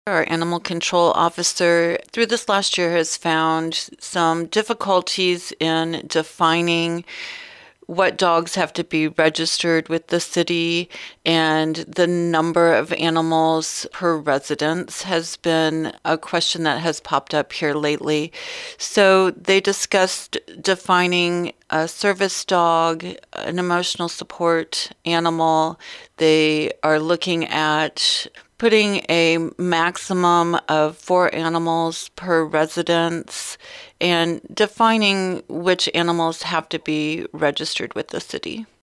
Our animal control officer, through this last year, has found some difficulties in defining what dogs have to be registered with the city, and the number of animals per residence has been a question that has popped up here lately. So they discussed defining a service dog, an emotional support animal. They are looking at putting a maximum of 4 animals per residence and defining which animals have to be registered with the city.